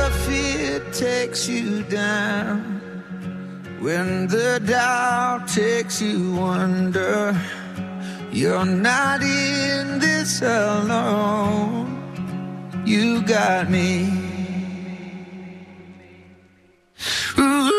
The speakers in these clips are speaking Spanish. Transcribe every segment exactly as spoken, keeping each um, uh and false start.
the fear takes you down, when the doubt takes you under, you're not in this alone. You got me. Ooh.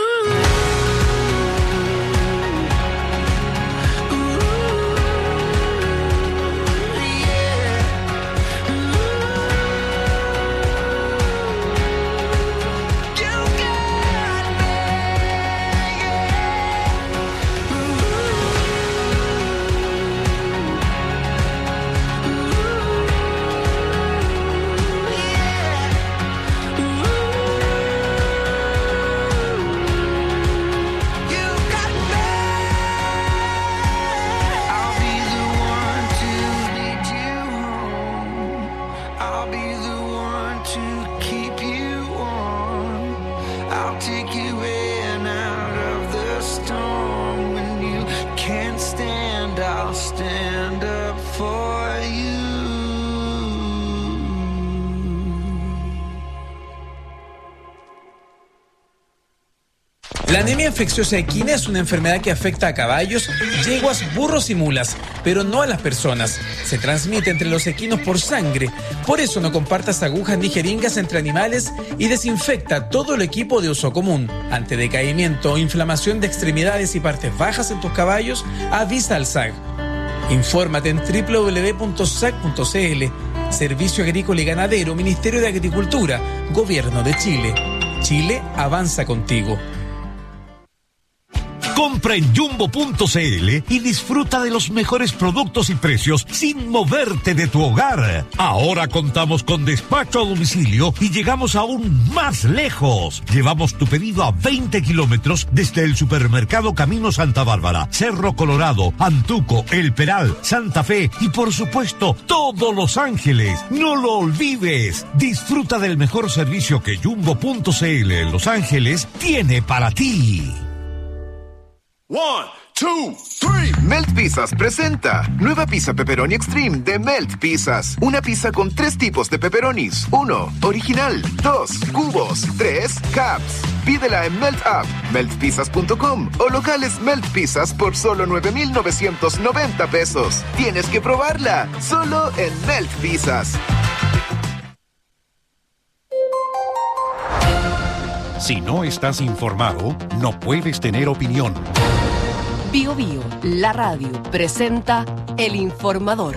La anemia infecciosa equina es una enfermedad que afecta a caballos, yeguas, burros y mulas, pero no a las personas. Se transmite entre los equinos por sangre. Por eso no compartas agujas ni jeringas entre animales y desinfecta todo el equipo de uso común. Ante decaimiento o inflamación de extremidades y partes bajas en tus caballos, avisa al S A G. Infórmate en doble u doble u doble u punto s a g punto c l. Servicio Agrícola y Ganadero, Ministerio de Agricultura, Gobierno de Chile. Chile avanza contigo. Compra en jumbo punto c l y disfruta de los mejores productos y precios sin moverte de tu hogar. Ahora contamos con despacho a domicilio y llegamos aún más lejos. Llevamos tu pedido a veinte kilómetros desde el supermercado Camino Santa Bárbara, Cerro Colorado, Antuco, El Peral, Santa Fe y por supuesto todo Los Ángeles. No lo olvides. Disfruta del mejor servicio que jumbo punto c l en Los Ángeles tiene para ti. One, two, three. Melt Pizzas presenta nueva pizza pepperoni extreme de Melt Pizzas. Una pizza con tres tipos de pepperonis. Uno, original. Dos, cubos. Tres, caps. Pídela en Melt App, melt pizzas punto com o locales Melt Pizzas por solo nueve mil novecientos noventa pesos. Tienes que probarla, solo en Melt Pizzas. Si no estás informado, no puedes tener opinión. Bio Bio, la radio, presenta El Informador.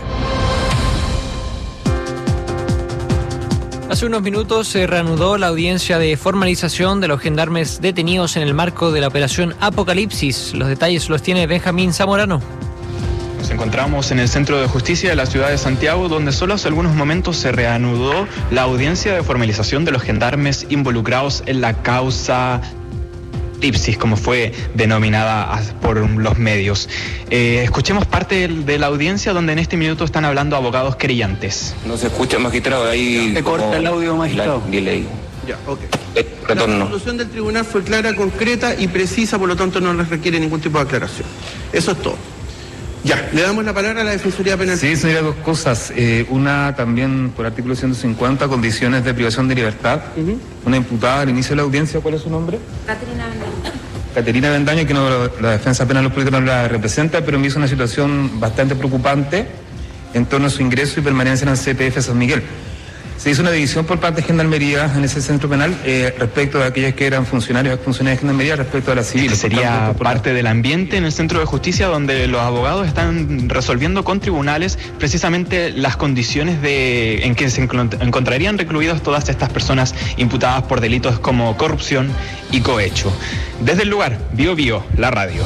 Hace unos minutos se reanudó la audiencia de formalización de los gendarmes detenidos en el marco de la operación Apocalipsis. Los detalles los tiene Benjamín Zamorano. Nos encontramos en el Centro de Justicia de la ciudad de Santiago, donde solo hace algunos momentos se reanudó la audiencia de formalización de los gendarmes involucrados en la causa Apocalipsis, como fue denominada por los medios. Eh, escuchemos parte de la audiencia donde en este minuto están hablando abogados querellantes. No se escucha, magistrado, ahí... Se corta el audio, magistrado. Delay. Ya, ok. Eh, la resolución del tribunal fue clara, concreta y precisa, por lo tanto no les requiere ningún tipo de aclaración. Eso es todo. Ya, le damos la palabra a la Defensoría Penal. Sí, señora, dos cosas. Eh, una también por artículo ciento cincuenta, condiciones de privación de libertad. Uh-huh. Una imputada al inicio de la audiencia, ¿cuál es su nombre? Caterina Bendaño. Caterina Bendaño, que no, la defensa penal los políticos no la representa, pero me hizo una situación bastante preocupante en torno a su ingreso y permanencia en el C P F San Miguel. Se hizo una división por parte de Gendarmería en ese centro penal eh, respecto de aquellos que eran funcionarios o funcionarios de Gendarmería respecto a la civil. Este sería parte del ambiente en el Centro de Justicia donde los abogados están resolviendo con tribunales precisamente las condiciones de en que se encontrarían recluidos todas estas personas imputadas por delitos como corrupción y cohecho. Desde el lugar, Bio Bio, la radio.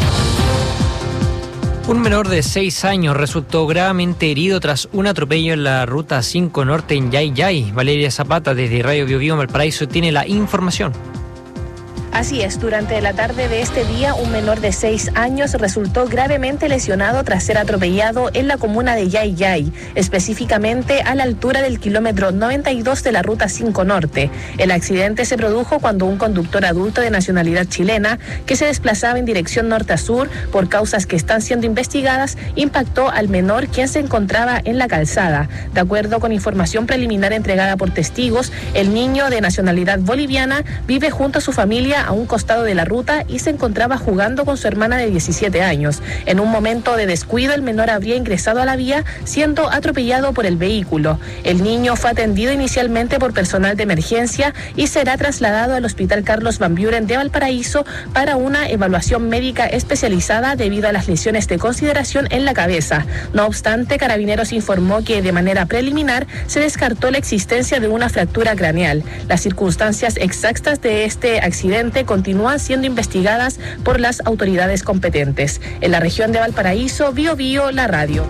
Un menor de seis años resultó gravemente herido tras un atropello en la ruta cinco Norte en Yayay. Valeria Zapata, desde Radio Bio Bio Valparaíso, tiene la información. Así es, durante la tarde de este día, un menor de seis años resultó gravemente lesionado tras ser atropellado en la comuna de Yayay, específicamente a la altura del kilómetro noventa y dos de la ruta cinco Norte. El accidente se produjo cuando un conductor adulto de nacionalidad chilena, que se desplazaba en dirección norte a sur por causas que están siendo investigadas, impactó al menor, quien se encontraba en la calzada. De acuerdo con información preliminar entregada por testigos, el niño de nacionalidad boliviana vive junto a su familia a un costado de la ruta y se encontraba jugando con su hermana de diecisiete años. En un momento de descuido, el menor habría ingresado a la vía, siendo atropellado por el vehículo. El niño fue atendido inicialmente por personal de emergencia y será trasladado al Hospital Carlos Van Buren de Valparaíso para una evaluación médica especializada debido a las lesiones de consideración en la cabeza. No obstante, Carabineros informó que de manera preliminar se descartó la existencia de una fractura craneal. Las circunstancias exactas de este accidente continúan siendo investigadas por las autoridades competentes. En la región de Valparaíso, Bio Bio, la radio.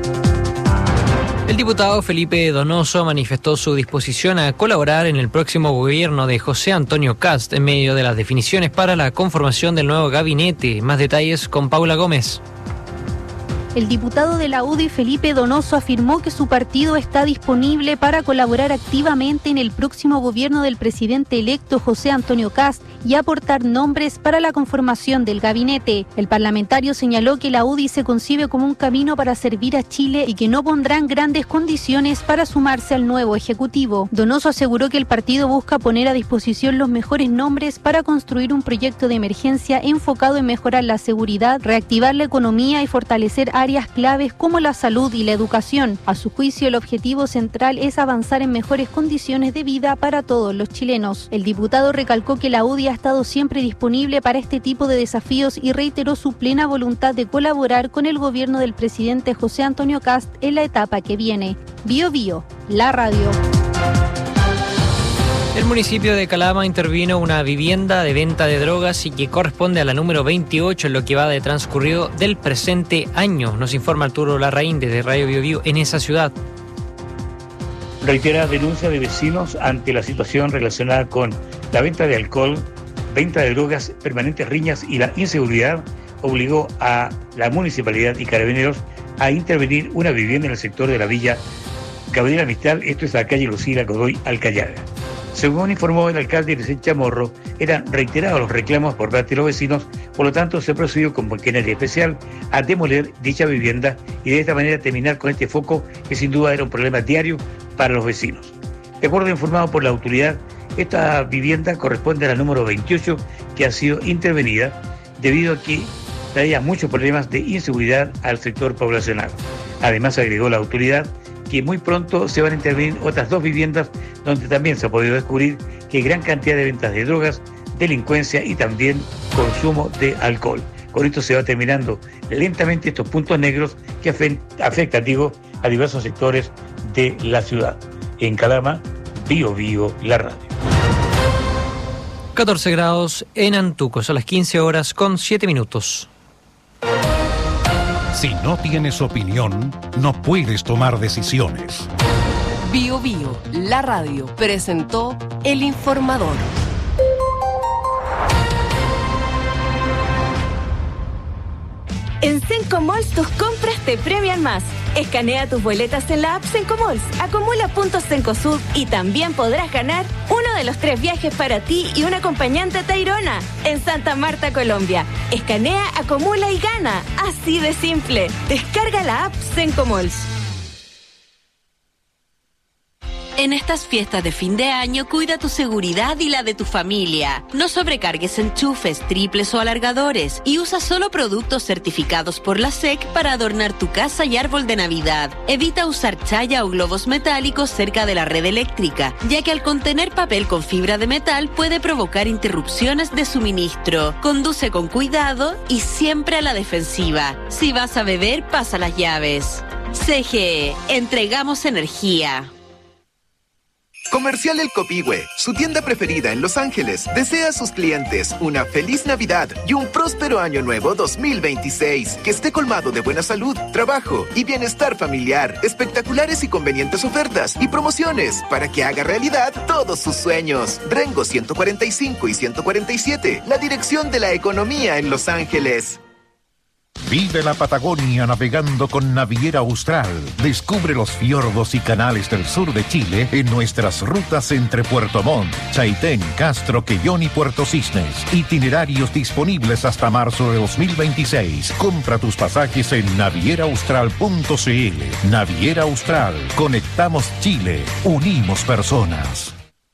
El diputado Felipe Donoso manifestó su disposición a colaborar en el próximo gobierno de José Antonio Kast en medio de las definiciones para la conformación del nuevo gabinete. Más detalles con Paula Gómez. El diputado de la U D I, Felipe Donoso, afirmó que su partido está disponible para colaborar activamente en el próximo gobierno del presidente electo José Antonio Kast y aportar nombres para la conformación del gabinete. El parlamentario señaló que la U D I se concibe como un camino para servir a Chile y que no pondrán grandes condiciones para sumarse al nuevo ejecutivo. Donoso aseguró que el partido busca poner a disposición los mejores nombres para construir un proyecto de emergencia enfocado en mejorar la seguridad, reactivar la economía y fortalecer áreas claves como la salud y la educación. A su juicio, el objetivo central es avanzar en mejores condiciones de vida para todos los chilenos. El diputado recalcó que la U D I ha estado siempre disponible para este tipo de desafíos y reiteró su plena voluntad de colaborar con el gobierno del presidente José Antonio Kast en la etapa que viene. Bio Bio, la radio. El municipio de Calama intervino una vivienda de venta de drogas y que corresponde a la número veintiocho en lo que va de transcurrido del presente año. Nos informa Arturo Larraín desde Radio Bio Bio en esa ciudad. Reitera denuncia de vecinos ante la situación relacionada con la venta de alcohol, venta de drogas, permanentes riñas y la inseguridad obligó a la municipalidad y Carabineros a intervenir una vivienda en el sector de la villa Gabriela Mistral, esto es la calle Lucila Godoy Alcayaga. Según informó el alcalde Irizen Chamorro, eran reiterados los reclamos por parte de los vecinos, por lo tanto se procedió con maquinaria especial a demoler dicha vivienda y de esta manera terminar con este foco que sin duda era un problema diario para los vecinos. De acuerdo informado por la autoridad, esta vivienda corresponde a la número veintiocho que ha sido intervenida debido a que traía muchos problemas de inseguridad al sector poblacional. Además, agregó la autoridad que muy pronto se van a intervenir otras dos viviendas donde también se ha podido descubrir que hay gran cantidad de ventas de drogas, delincuencia y también consumo de alcohol. Con esto se va terminando lentamente estos puntos negros que afectan, digo, a diversos sectores de la ciudad. En Calama, Bio Bio, la radio. catorce grados en Antuco, son las quince horas con siete minutos. Si no tienes opinión, no puedes tomar decisiones. Bio Bio, la radio, presentó El Informador. En Sencomalls tus compras te premian más. Escanea tus boletas en la app Sencomalls, acumula puntos Cencosud y también podrás ganar uno de los tres viajes para ti y un acompañante a Tayrona en Santa Marta, Colombia. Escanea, acumula y gana. Así de simple. Descarga la app Sencomalls. En estas fiestas de fin de año, cuida tu seguridad y la de tu familia. No sobrecargues enchufes, triples o alargadores y usa solo productos certificados por la S E C para adornar tu casa y árbol de Navidad. Evita usar chaya o globos metálicos cerca de la red eléctrica, ya que al contener papel con fibra de metal puede provocar interrupciones de suministro. Conduce con cuidado y siempre a la defensiva. Si vas a beber, pasa las llaves. C G E, entregamos energía. Comercial El Copihue, su tienda preferida en Los Ángeles, desea a sus clientes una feliz Navidad y un próspero Año Nuevo dos mil veintiséis, que esté colmado de buena salud, trabajo y bienestar familiar, espectaculares y convenientes ofertas y promociones para que haga realidad todos sus sueños. Rengo ciento cuarenta y cinco y ciento cuarenta y siete, la dirección de la economía en Los Ángeles. Vive la Patagonia navegando con Naviera Austral. Descubre los fiordos y canales del sur de Chile en nuestras rutas entre Puerto Montt, Chaitén, Castro, Quellón y Puerto Cisnes. Itinerarios disponibles hasta marzo de dos mil veintiséis. Compra tus pasajes en naviera austral punto c l. Naviera Austral. Conectamos Chile. Unimos personas.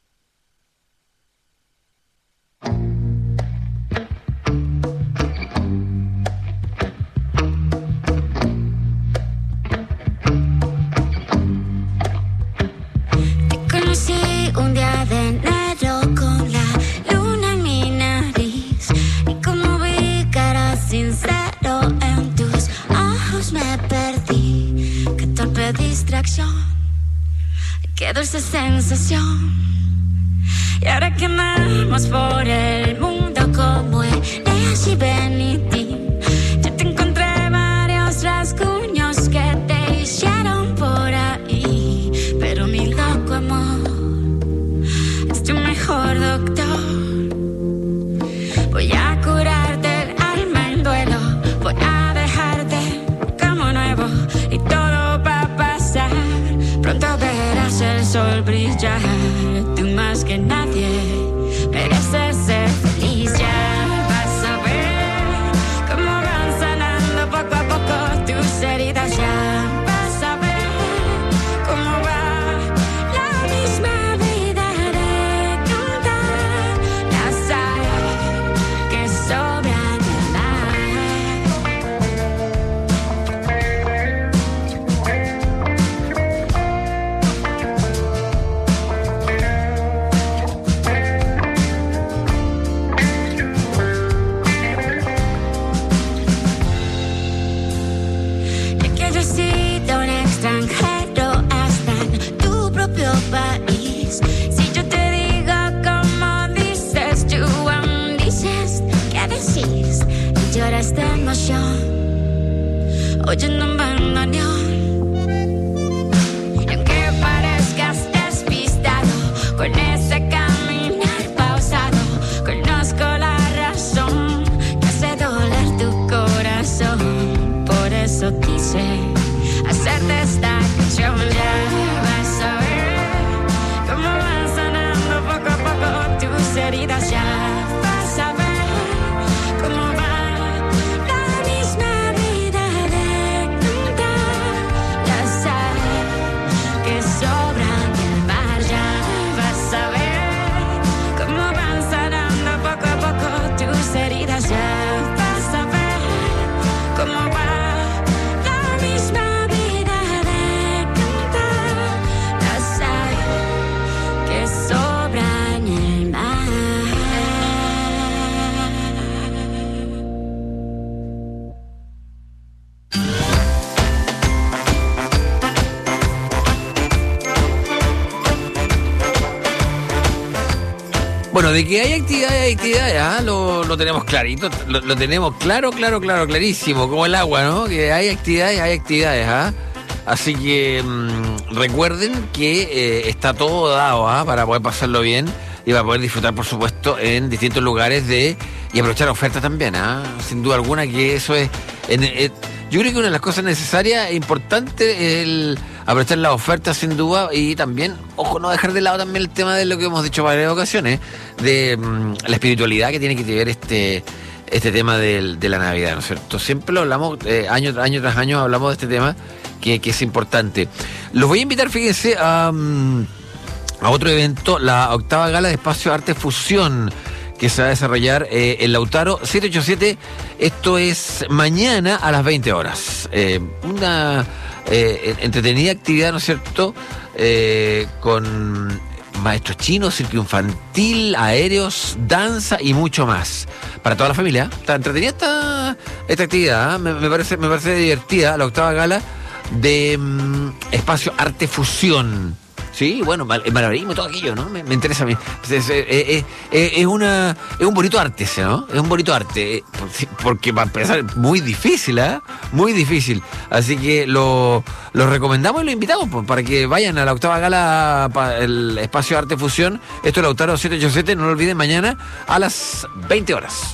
Un día de enero con la luna en mi nariz, y como vi cara sincero en tus ojos me perdí. Qué torpe distracción, qué dulce sensación. Y ahora que andamos por el mundo como Eneas y Beniti, yo te encontré varios rasguños que te hicieron por ahí, pero mi loco amor, tu mejor doctor. Voy a curarte el alma en duelo, voy a dejarte como nuevo y todo va a pasar. Pronto verás el sol brillar. Tú más que nadie mereces ser feliz. Ya vas a ver cómo van sanando poco a poco tus heridas. Ya vas a ver cómo va la misma país. Si yo te digo como dices, tú aún dices, ¿qué decís? Y lloras de emoción, oyendo un bandoneón. Y aunque parezcas despistado, con ese caminar pausado, conozco la razón que hace doler tu corazón. Por eso quise hacerte esta canción. Ya vas a ver cómo van sanando poco a poco tus heridas. Ya vas a ver cómo va la misma vida de cantar la sal que sobra en el mar. Ya vas a ver cómo van sanando poco a poco tus heridas. Ya vas a ver cómo va la misma sobra en el mar. Bueno, de que hay actividades, hay actividades, ¿ah? lo, lo tenemos clarito, lo, lo tenemos claro, claro, claro, clarísimo, como el agua, ¿no? Que hay actividades, hay actividades, ¿ah? Así que mmm, recuerden que eh, está todo dado ¿ah? para poder pasarlo bien y para poder disfrutar, por supuesto, en distintos lugares de y aprovechar ofertas también, ¿ah? Sin duda alguna que eso es... En, en, yo creo que una de las cosas necesarias e importantes es el aprovechar las ofertas, sin duda, y también, ojo, no dejar de lado también el tema de lo que hemos dicho varias ocasiones, de mmm, la espiritualidad que tiene que ver este... este tema de, de la Navidad, ¿no es cierto? Siempre lo hablamos, eh, año, año tras año hablamos de este tema que, que es importante. Los voy a invitar, fíjense, a, a otro evento, la octava gala de Espacio Arte Fusión, que se va a desarrollar eh, en Lautaro siete ocho siete. Esto es mañana a las veinte horas. Eh, una eh, entretenida actividad, ¿no es cierto?, eh, con maestros chinos, circo infantil, aéreos, danza y mucho más. Para toda la familia. Está entretenida esta, esta actividad, ¿eh? me, me, parece, me parece divertida la octava gala de um, Espacio Arte Fusión. Sí, bueno, el malabarismo y todo aquello, ¿no? Me, me interesa a mí. Es, es, es, es, es, una, es un bonito arte ese, ¿no? Es un bonito arte. Porque para empezar, muy difícil, ¿eh? Muy difícil. Así que lo, lo recomendamos y lo invitamos pues, para que vayan a la octava gala, para el espacio Arte Fusión. Esto es Lautaro siete ochenta y siete, no lo olviden, mañana a las veinte horas.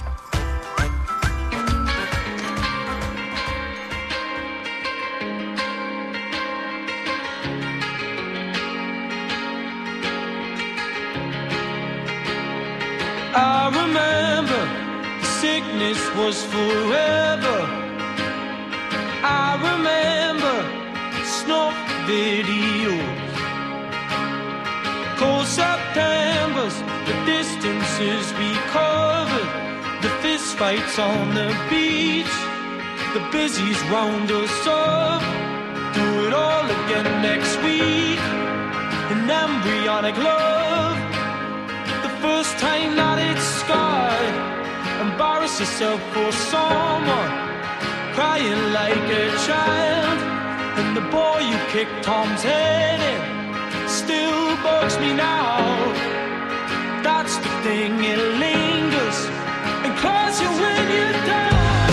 I remember the sickness was forever. I remember snuff videos, cold Septembers, the distances we covered, the fist fights on the beach, the busies round us up. Do it all again next week. An embryonic love. First time that it's scarred, embarrass yourself for someone, crying like a child. And the boy you kicked Tom's head in still bugs me now. That's the thing, it lingers and claws you when you're down.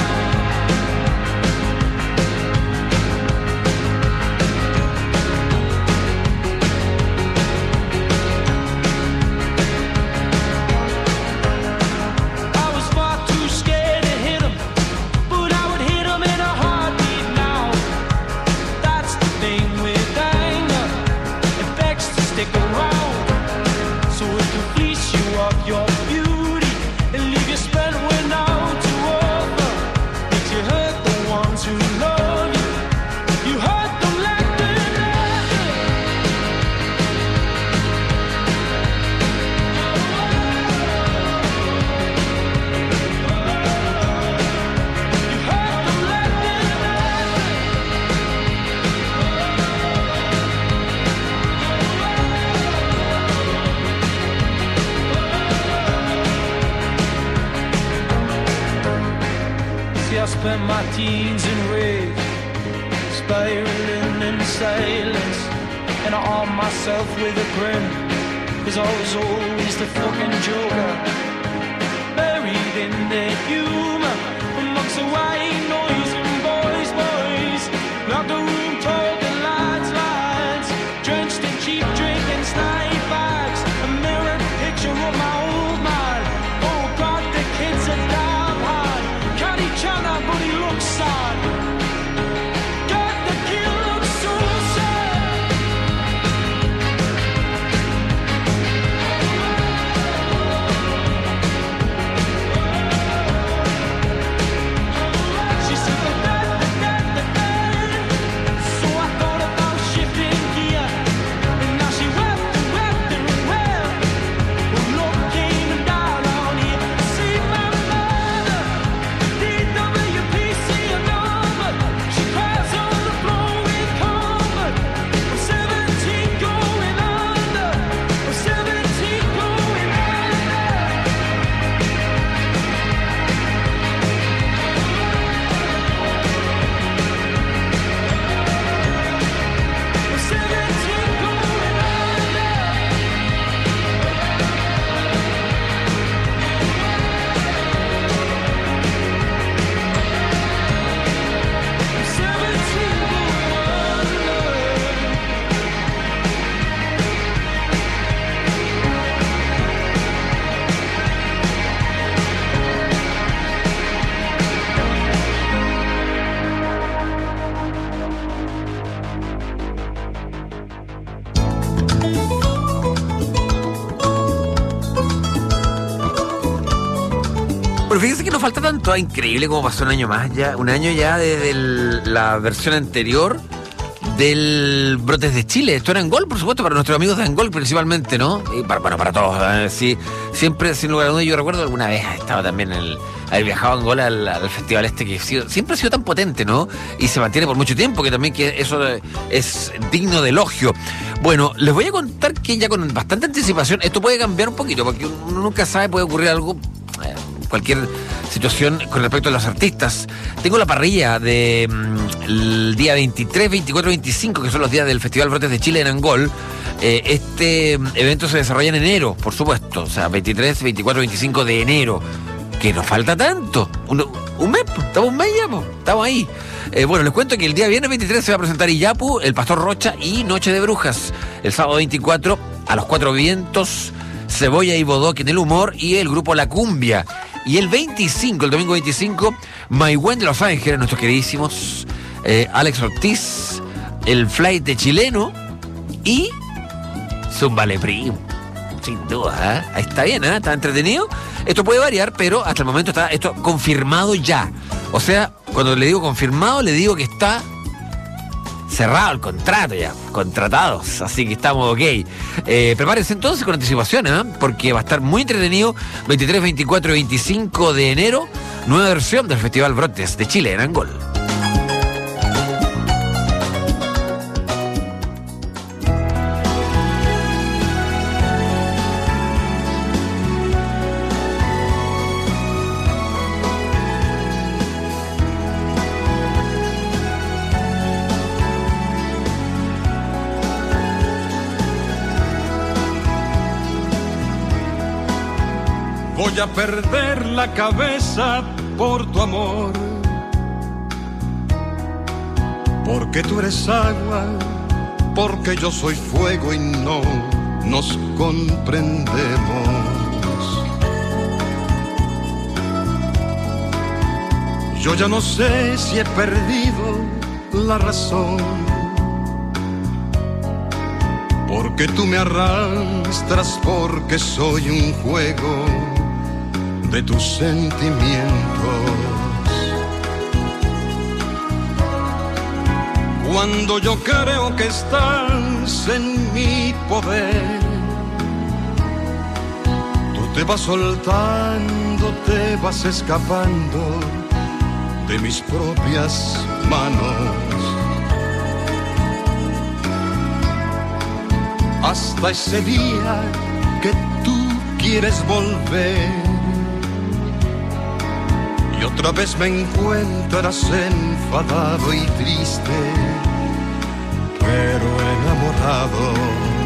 Your beauty and leave you spent without to offer. Did you hurt the ones who love you? You hurt them like they never. You hurt them like they I spent my teens in rage, spiraling in silence, and I armed myself with a grin, cause I was always the fucking joker, buried in the humor, amongst the white noise and boys, boys, locked the room, talking lads, lads, drenched in cheap drink and snipe bags, a mirrored picture of my old man. Oh God, the kids are damn hard. China, but he looks sad. God, the kid looks so sad. She said the dad, the dad, the dad. So I thought about shifting gear, and now she wept and wept and wept. When love came and died on here, see my mother. She cries on the floor with comfort. I'm seventeen going under. I'm seventeen going under. I'm seventeen going under. Pero fíjense que no falta tanto, es increíble cómo pasó un año más ya, un año ya desde el, la versión anterior del Brotes de Chile. Esto era en Gol, por supuesto, para nuestros amigos de Angol principalmente, ¿no? Y para, bueno, para todos, ¿eh? Sí, siempre, sin lugar a dudas, yo recuerdo alguna vez estaba también el, haber viajado a Angol al, al festival este que ha sido, siempre ha sido tan potente, ¿no? Y se mantiene por mucho tiempo, que también que eso es digno de elogio. Bueno, les voy a contar que ya con bastante anticipación, esto puede cambiar un poquito, porque uno nunca sabe, puede ocurrir algo. Eh, cualquier situación con respecto a los artistas. Tengo la parrilla de mm, el día veintitrés, veinticuatro, veinticinco, que son los días del Festival Brotes de Chile en Angol. Eh, este evento se desarrolla en enero, por supuesto, o sea, veintitrés, veinticuatro, veinticinco de enero, que nos falta tanto, un, un mes, estamos un mes ya, po, estamos ahí. Eh, bueno, les cuento que el día viernes veintitrés se va a presentar Iyapu, El Pastor Rocha y Noche de Brujas. El sábado veinticuatro, A los Cuatro Vientos, Cebolla y Bodoque en el humor y el grupo La Cumbia. Y el veinticinco, el domingo veinticinco, Maigüen de Los Ángeles, nuestros queridísimos eh, Alex Ortiz, el Flight de Chileno y Zumba Leprim. Sin duda, ¿eh? Ahí está bien, ¿eh? Está entretenido. Esto puede variar, pero hasta el momento está esto confirmado ya. O sea, cuando le digo confirmado, le digo que está cerrado el contrato ya, contratados, así que estamos ok. Eh, prepárense entonces con anticipación, ¿eh? Porque va a estar muy entretenido. veintitrés, veinticuatro y veinticinco de enero, nueva versión del Festival Brotes de Chile en Angol. Voy a perder la cabeza por tu amor, porque tú eres agua, porque yo soy fuego y no nos comprendemos. Yo ya no sé si he perdido la razón, porque tú me arrastras, porque soy un juego de tus sentimientos. Cuando yo creo que estás en mi poder, tú te vas soltando, te vas escapando de mis propias manos. Hasta ese día que tú quieres volver y otra vez me encuentras enfadado y triste, pero enamorado.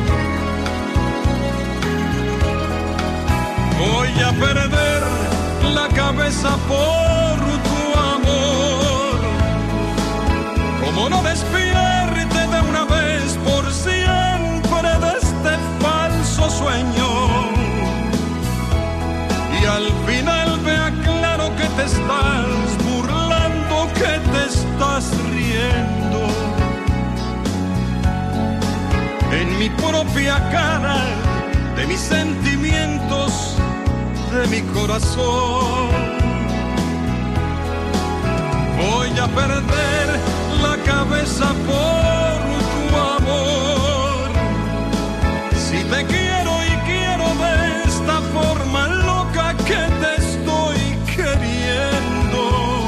Voy a perder la cabeza por tu amor, como no despierte de una vez por siempre de este falso sueño, y al final vea claro que te estás burlando, que te estás riendo en mi propia cara, de mis sentimientos, de mi corazón. Voy a perder la cabeza por tu amor, si te quiero y quiero de esta forma loca que te estoy queriendo.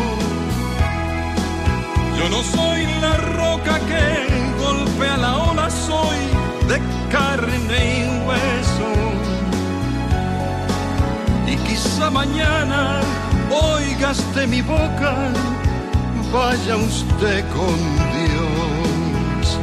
Yo no soy la roca que golpea la ola, soy de carne y hueso, y quizá mañana oigas de mi boca: vaya usted con Dios.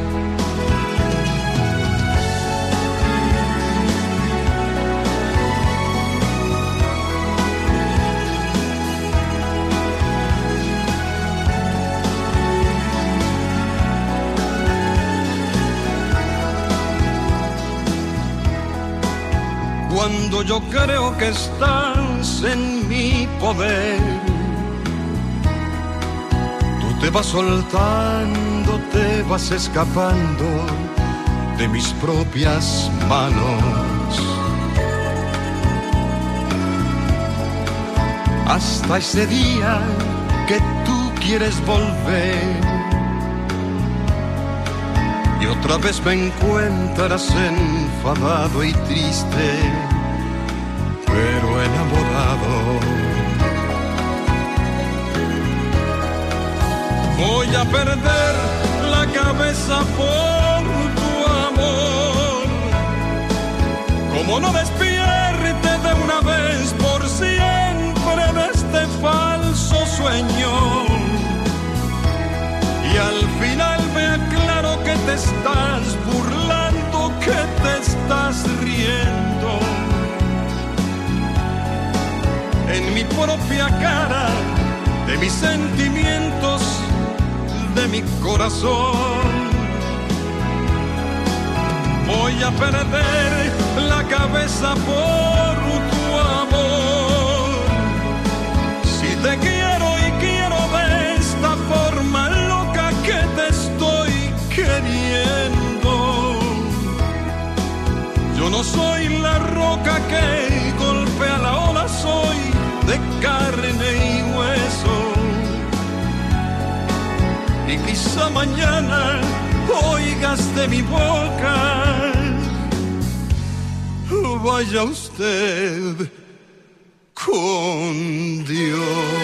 Cuando yo creo que estás en mi poder, te vas soltando, te vas escapando de mis propias manos. Hasta ese día que tú quieres volver y otra vez me encuentras enfadado y triste, pero enamorado. Voy a perder la cabeza por tu amor, como no despierte de una vez por siempre sueño. Y al final me aclaro que te estás burlando, que te estás riendo. En mi propia cara, de mis sentimientos, de mi corazón. Voy a perder la cabeza por tu amor. Si te quiero y quiero de esta forma loca que te estoy queriendo. Yo no soy la roca que golpea la ola, soy de carne y hueso. Y quizá mañana oigas de mi boca: vaya usted con Dios.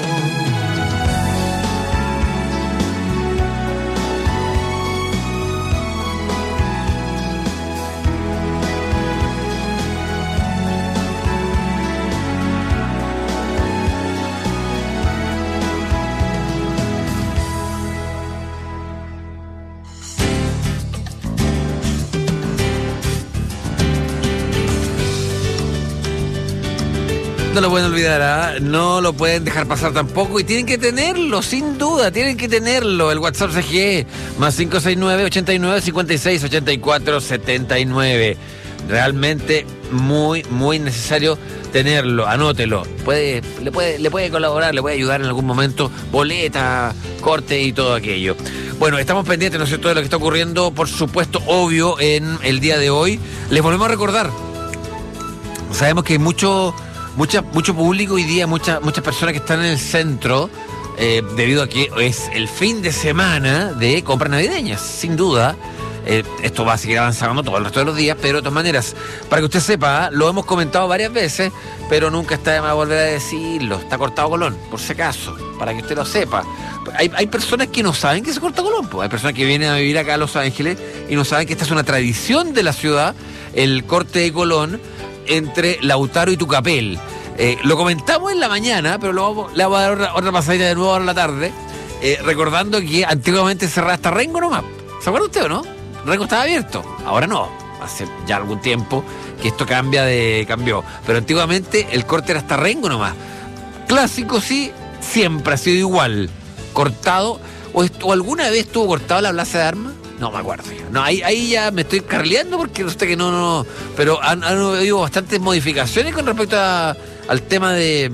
No lo pueden olvidar, ¿eh? No lo pueden dejar pasar tampoco y tienen que tenerlo, sin duda, tienen que tenerlo. El WhatsApp C G E, más cinco seis nueve, ochenta y nueve, cincuenta y seis, ochenta y cuatro, setenta y nueve. Realmente muy, muy necesario tenerlo, anótelo. Puede, le, puede, le puede colaborar, le puede ayudar en algún momento, boleta, corte y todo aquello. Bueno, estamos pendientes, ¿no es cierto?, de lo que está ocurriendo, por supuesto, obvio, en el día de hoy. Les volvemos a recordar, sabemos que hay mucho... Mucha, mucho público hoy día, mucha, muchas personas que están en el centro, eh, debido a que es el fin de semana de compras navideñas, sin duda. Eh, esto va a seguir avanzando todo el resto de los días, pero de todas maneras, para que usted sepa, lo hemos comentado varias veces, pero nunca está de más volver a decirlo. Está cortado Colón, por si acaso, para que usted lo sepa. Hay, hay personas que no saben que se corta Colón, pues. Hay personas que vienen a vivir acá a Los Ángeles y no saben que esta es una tradición de la ciudad, el corte de Colón entre Lautaro y Tucapel. Eh, lo comentamos en la mañana, pero lo vamos, le vamos a dar otra, otra pasadita de nuevo ahora en la tarde, eh, recordando que antiguamente cerraba hasta Rengo nomás. ¿Se acuerda usted o no? Rengo estaba abierto, ahora no. Hace ya algún tiempo que esto cambia de cambió, pero antiguamente el corte era hasta Rengo nomás. Clásico, sí, siempre ha sido igual. Cortado, o, o alguna vez estuvo cortado la Plaza de Armas. No me acuerdo ya. No, ahí, ahí ya me estoy carrileando porque resulta que no, no. Pero han, han habido bastantes modificaciones con respecto a, al tema de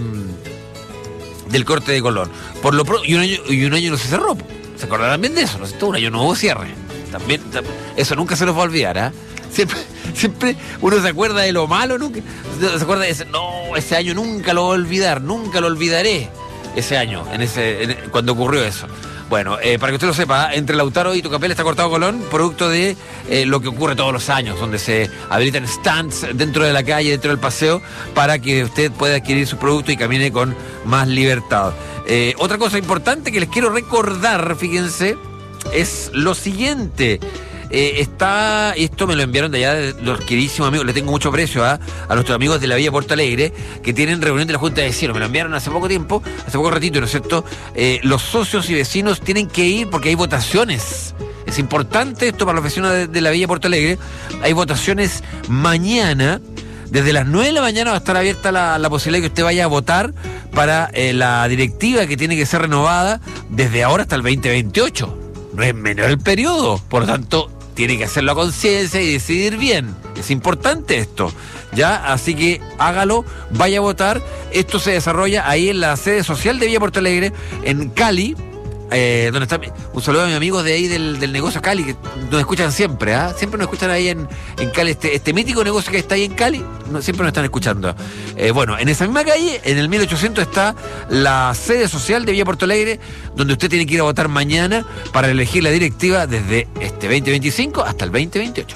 del corte de Colón. Por lo pro, y un año y un año no se cerró. ¿Se acordarán bien de eso? No sé, todo un año no hubo cierre. También, también eso nunca se nos va a olvidar, ¿ah? ¿eh? Siempre, siempre uno se acuerda de lo malo, nunca se acuerda de ese, no, ese año nunca lo voy a olvidar, nunca lo olvidaré. Ese año, en ese, en, cuando ocurrió eso. Bueno, eh, para que usted lo sepa, entre Lautaro y Tucapel está cortado Colón, producto de eh, lo que ocurre todos los años, donde se habilitan stands dentro de la calle, dentro del paseo, para que usted pueda adquirir su producto y camine con más libertad. Eh, otra cosa importante que les quiero recordar, fíjense, es lo siguiente. Eh, está, esto me lo enviaron de allá de los queridísimos amigos, le tengo mucho aprecio ¿eh? a nuestros amigos de la Villa Porto Alegre, que tienen reunión de la Junta de Vecinos, me lo enviaron hace poco tiempo, hace poco ratito, ¿no es cierto? Eh, los socios y vecinos tienen que ir porque hay votaciones. Es importante esto para los vecinos de, de la Villa Porto Alegre. Hay votaciones mañana. Desde las nueve de la mañana va a estar abierta la, la posibilidad de que usted vaya a votar para eh, la directiva que tiene que ser renovada desde ahora hasta el veinte veintiocho. No es menor el periodo, por lo tanto tiene que hacerlo a conciencia y decidir bien. Es importante esto, ¿ya? Así que hágalo, vaya a votar. Esto se desarrolla ahí en la sede social de Villa Porto Alegre, en Cali, eh, donde está. Un saludo a mis amigos de ahí del, del negocio Cali, que nos escuchan siempre, ¿ah? ¿eh? Siempre nos escuchan ahí en, en Cali, este, este mítico negocio que está ahí en Cali, no, siempre nos están escuchando. Eh, bueno, en esa misma calle, en el mil ochocientos, está la sede social de Villa Porto Alegre, donde usted tiene que ir a votar mañana para elegir la directiva desde este veinte veinticinco hasta el veinte veintiocho.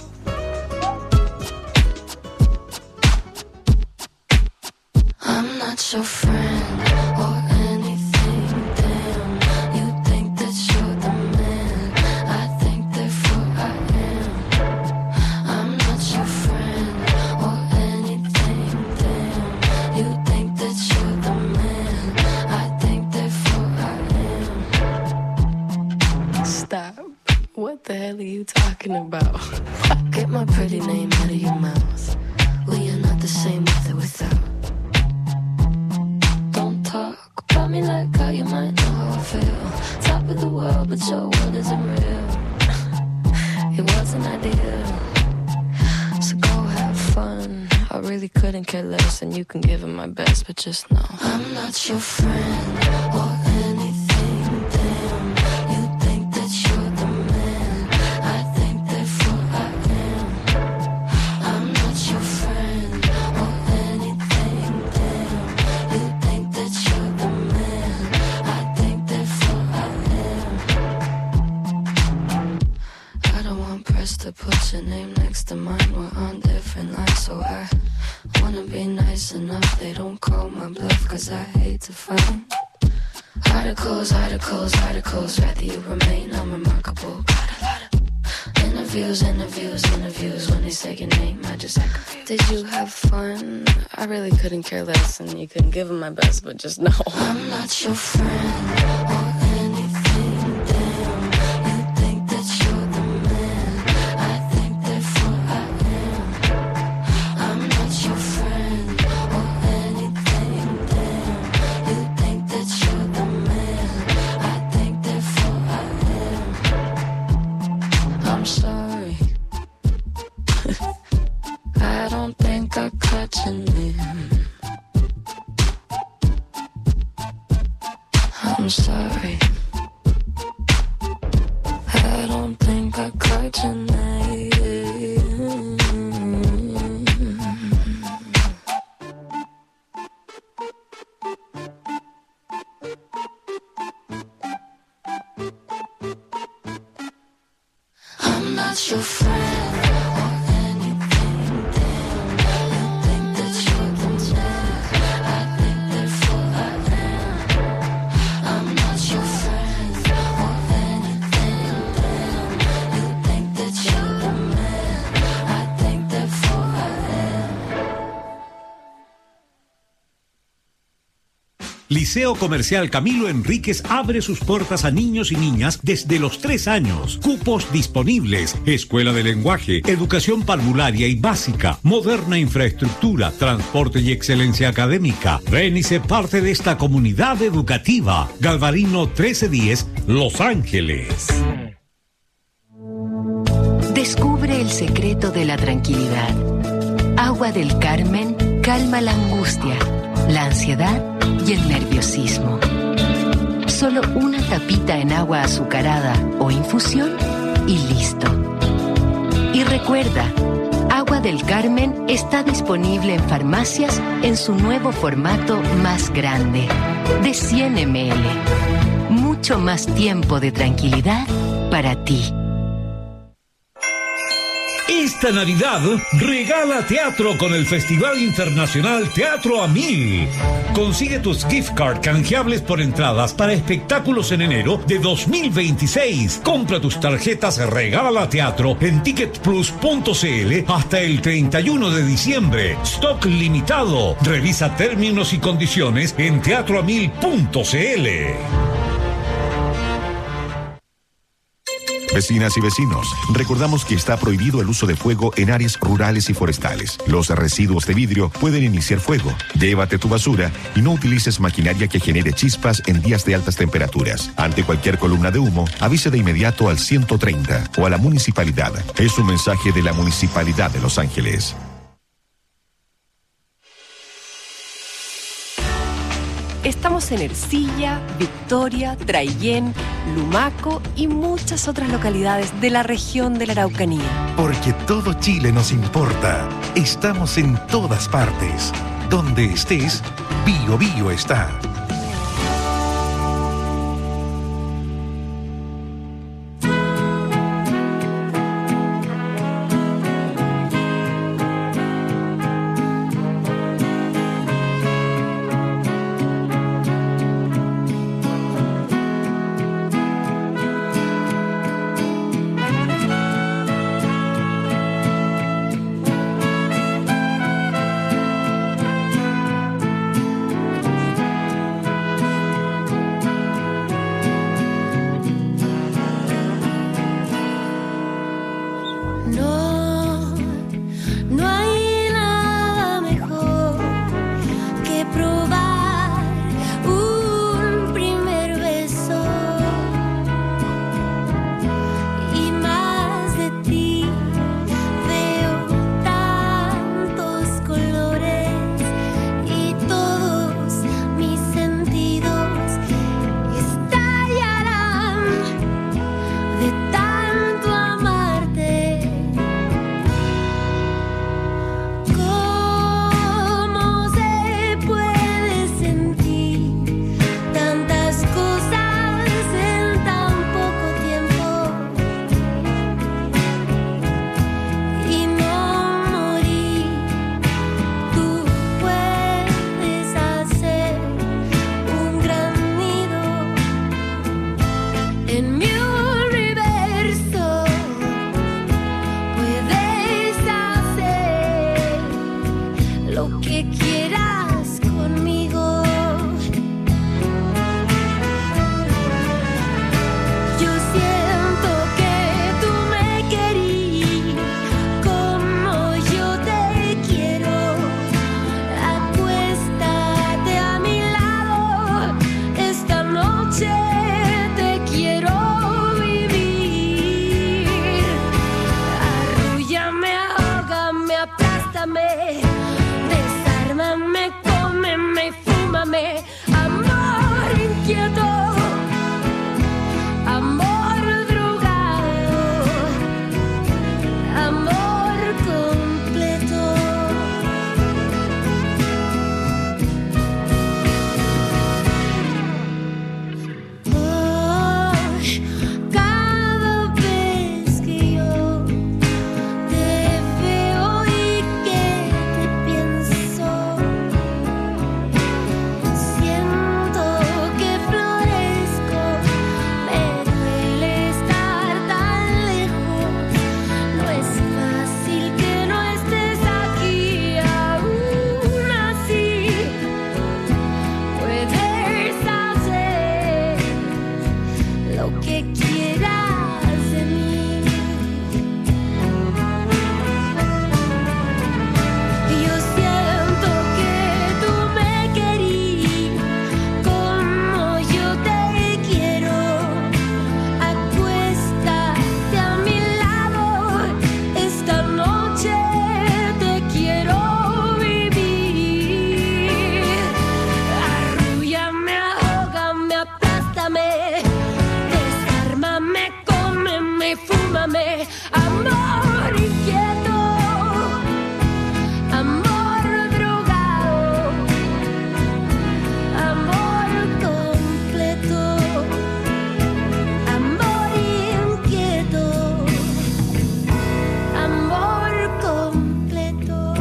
I'm not your friend or anything, damn. You think that you're the man, I think therefore I am. I'm not your friend or anything, damn. You think that you're the man, I think therefore I talking about? Get my pretty name out of your mouth. We are not the same with or without. Don't talk about me like how you might know how I feel. Top of the world, but your world isn't real. It wasn't ideal. So go have fun. I really couldn't care less, and you can give it my best, but just know I'm not your friend or anything. Damn, you think that you're the man. I think therefore I am. I'm not your friend or anything. Damn, you think that you're the man. I think therefore I am. I don't want press to put your name next to mine. We're on different lines, so I wanna be nice enough. They don't call my bluff, cause I hate to fight. Articles, articles, articles, rather you remain unremarkable. Got a lot of interviews, interviews, interviews. When they say your name, I just act confused. Did you have fun? I really couldn't care less, and you couldn't give them my best, but just know I'm not your friend or anything. Damn, you think that you're the man. I think therefore I am. I'm not your friend or anything. Damn, you think that you're the man. I think therefore I am. I'm sorry. I don't think I caught your name. I'm sorry. I don't think I caught your name. I'm not your friend or anything. Damn, you think that you're the man. I think therefore I am. I'm not your friend or anything. Damn, you think that you're the man. I think therefore I am. Liceo Comercial Camilo Enríquez abre sus puertas a niños y niñas desde los tres años. Cupos disponibles. Escuela de lenguaje, educación parvularia y básica, moderna infraestructura, transporte y excelencia académica. Ven y sé parte de esta comunidad educativa. Galvarino trece diez, Los Ángeles. Descubre el secreto de la tranquilidad. Agua del Carmen calma la angustia, la ansiedad y el nerviosismo. Solo una tapita en agua azucarada o infusión y listo. Y recuerda, Agua del Carmen está disponible en farmacias en su nuevo formato más grande, de cien mililitros. Mucho más tiempo de tranquilidad para ti. Esta Navidad regala teatro con el Festival Internacional Teatro a Mil. Consigue tus gift card canjeables por entradas para espectáculos en enero de dos mil veintiséis. Compra tus tarjetas Regala Teatro en ticket plus punto c l hasta el treinta y uno de diciembre. Stock limitado. Revisa términos y condiciones en teatro a mil punto c l. Vecinas y vecinos, recordamos que está prohibido el uso de fuego en áreas rurales y forestales. Los residuos de vidrio pueden iniciar fuego. Llévate tu basura y no utilices maquinaria que genere chispas en días de altas temperaturas. Ante cualquier columna de humo, avise de inmediato al ciento treinta o a la municipalidad. Es un mensaje de la Municipalidad de Los Ángeles. Estamos en Ercilla, Victoria, Traillén, Lumaco y muchas otras localidades de la región de la Araucanía. Porque todo Chile nos importa. Estamos en todas partes. Donde estés, Bio Bio está. lo que quieras conmigo. Yo siento que tú me querís como yo te quiero. Acuéstate a mi lado, esta noche te quiero vivir. Arrúllame, ahógame, aplástame, desármame, cómeme y fúmame. Amor inquieto, amor drogado, amor completo. Oh, cada vez que yo te veo y que te pienso, siento que florezco. Me duele estar tan lejos. No es fácil que no estés aquí aún así. Puedes hacer lo que quieras de mí. Yo siento que tú me querís como yo te quiero. Acuéstate a mi lado, esta noche te quiero vivir. Arrúllame, ahógame, aplástame, desármame, cómeme, fúmame. Amor inquieto, amor drogado, amor completo, amor inquieto, amor completo.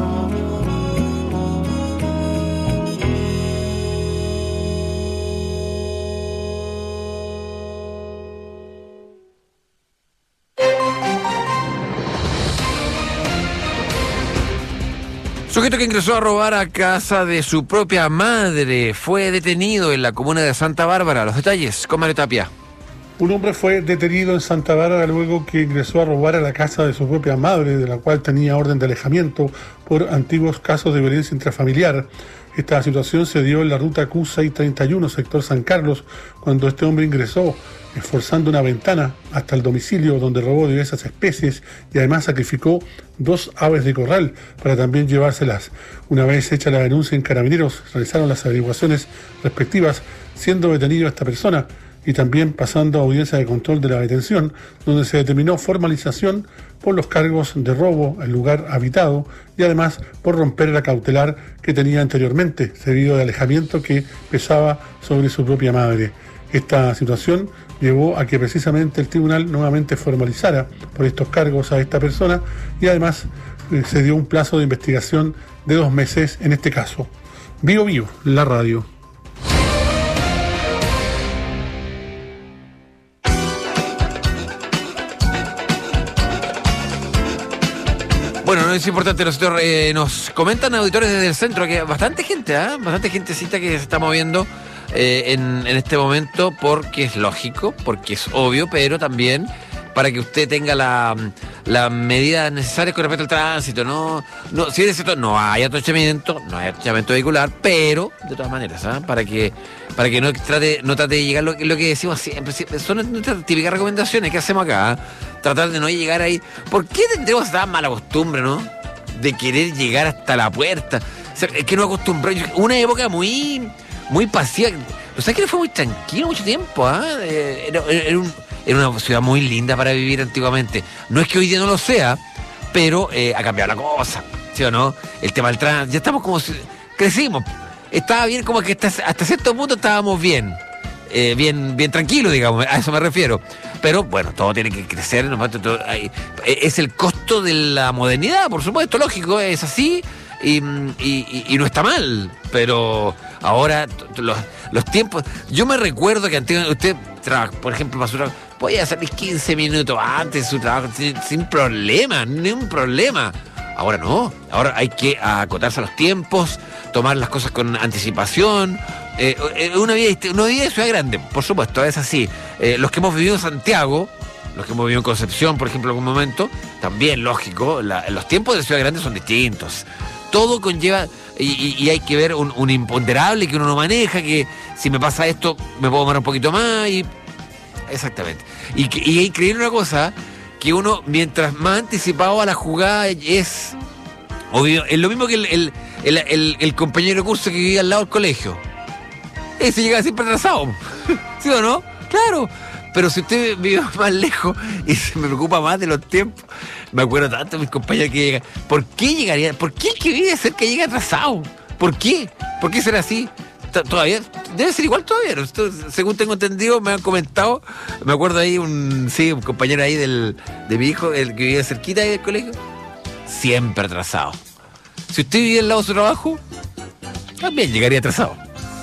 Sujeto que ingresó a robar a casa de su propia madre fue detenido en la comuna de Santa Bárbara. Los detalles con Mario Tapia. Un hombre fue detenido en Santa Bárbara luego que ingresó a robar a la casa de su propia madre, de la cual tenía orden de alejamiento por antiguos casos de violencia intrafamiliar. Esta situación se dio en la ruta Q seiscientos treinta y uno, sector San Carlos, cuando este hombre ingresó, esforzando una ventana hasta el domicilio, donde robó diversas especies y además sacrificó dos aves de corral para también llevárselas. Una vez hecha la denuncia en Carabineros, realizaron las averiguaciones respectivas, siendo detenido a esta persona y también pasando a audiencia de control de la detención, donde se determinó formalización por los cargos de robo al lugar habitado y además por romper la cautelar que tenía anteriormente, seguido de alejamiento que pesaba sobre su propia madre. Esta situación llevó a que precisamente el tribunal nuevamente formalizara por estos cargos a esta persona y además eh, se dio un plazo de investigación de dos meses en este caso. Vivo Vivo, la radio. Bueno, no es importante, nosotros eh, nos comentan auditores desde el centro que bastante gente, ¿eh? bastante gentecita que se está moviendo eh, en, en este momento, porque es lógico, porque es obvio, pero también para que usted tenga la, las medidas necesarias con respecto al tránsito. No, no, si es cierto, no hay atochamiento, no hay atochamiento vehicular, pero de todas maneras, ¿eh? para que para que no trate, no trate de llegar, lo, lo que decimos siempre, siempre son nuestras típicas recomendaciones que hacemos acá, ¿eh? Tratar de no llegar ahí. ¿Por qué tendremos esa mala costumbre, no? De querer llegar hasta la puerta. O sea, es que no acostumbramos. Una época muy, muy pasiva. O sea, que no fue muy tranquilo mucho tiempo, ¿eh? Era, era, un, era una ciudad muy linda para vivir antiguamente. No es que hoy día no lo sea, pero eh, ha cambiado la cosa, ¿sí o no? El tema del tránsito. Ya estamos como. Crecimos. Estaba bien, como que hasta, hasta cierto punto estábamos bien. Eh, bien, bien tranquilo, digamos, a eso me refiero. Pero bueno, todo tiene que crecer, ¿no? Todo, hay, es el costo de la modernidad, por supuesto, lógico, es así y, y, y no está mal. Pero ahora los, los tiempos, yo me recuerdo que antiguamente usted trabaja, por ejemplo, para su trabajo, podía salir quince minutos antes de su trabajo sin, sin problema, ni un problema. Ahora no, ahora hay que acotarse a los tiempos, tomar las cosas con anticipación. Eh, eh, una vida, una vida de ciudad grande, por supuesto, es así. Eh, los que hemos vivido en Santiago, los que hemos vivido en Concepción, por ejemplo, en algún momento, también, lógico, la, los tiempos de ciudad grande son distintos. Todo conlleva, y, y, y hay que ver un, un imponderable que uno no maneja, que si me pasa esto, me puedo tomar un poquito más, y exactamente. Y, y es increíble una cosa, que uno, mientras más anticipado a la jugada es, obvio, es lo mismo que el, el, el, el, el compañero de curso que vivía al lado del colegio. Ese llega siempre atrasado, ¿sí o no? Claro. Pero si usted vive más lejos y se me preocupa más de los tiempos, me acuerdo tanto de mis compañeros que llegan. ¿Por qué llegaría? ¿Por qué el que vive cerca llega atrasado? ¿Por qué? ¿Por qué será así? Todavía, debe ser igual todavía, ¿no? Esto, según tengo entendido, me han comentado, me acuerdo ahí un, sí, un compañero ahí del, de mi hijo, el que vive cerquita ahí del colegio, siempre atrasado. Si usted vive al lado de su trabajo, también llegaría atrasado.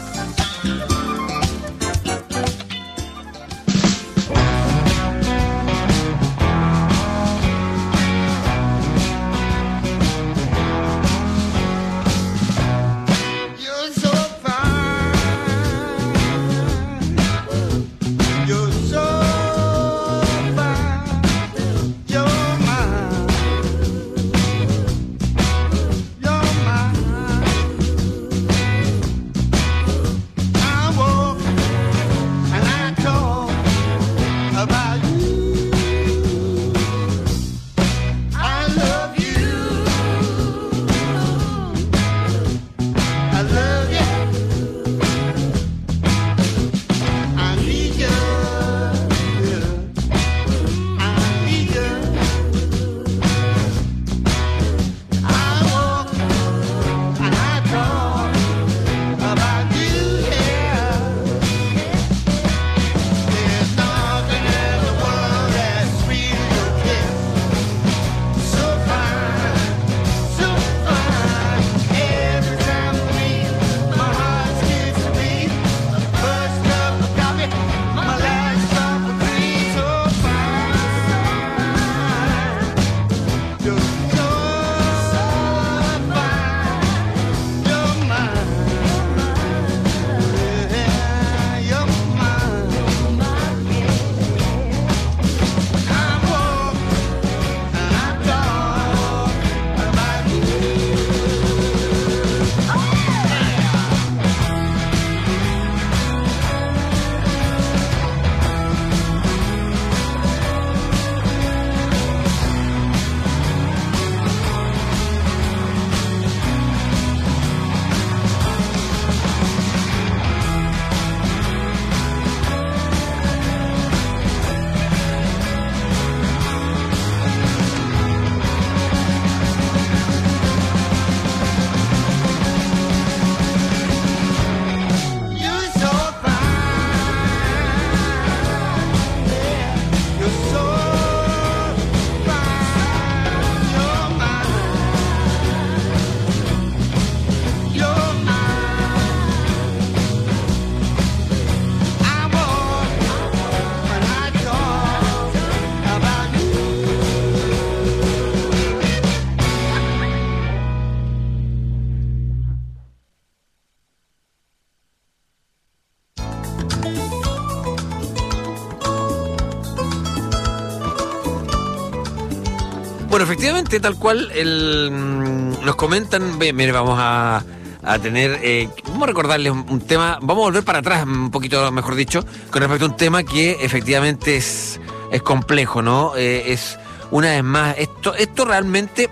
Bueno, efectivamente, tal cual el, nos comentan, mire, vamos a, a tener, eh, vamos a recordarles un, un tema, vamos a volver para atrás un poquito, mejor dicho, con respecto a un tema que efectivamente es, es complejo, ¿no? Eh, es, una vez más, esto, esto realmente,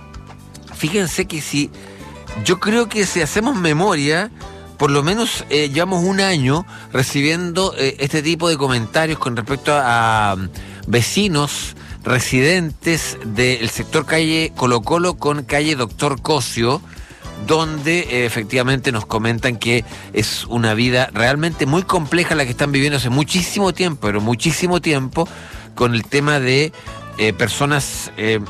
fíjense que si, yo creo que si hacemos memoria, por lo menos eh, llevamos un año recibiendo eh, este tipo de comentarios con respecto a, a vecinos, residentes del sector calle Colo Colo con calle Doctor Cosio, donde eh, efectivamente nos comentan que es una vida realmente muy compleja la que están viviendo hace muchísimo tiempo, pero muchísimo tiempo, con el tema de eh, personas eh,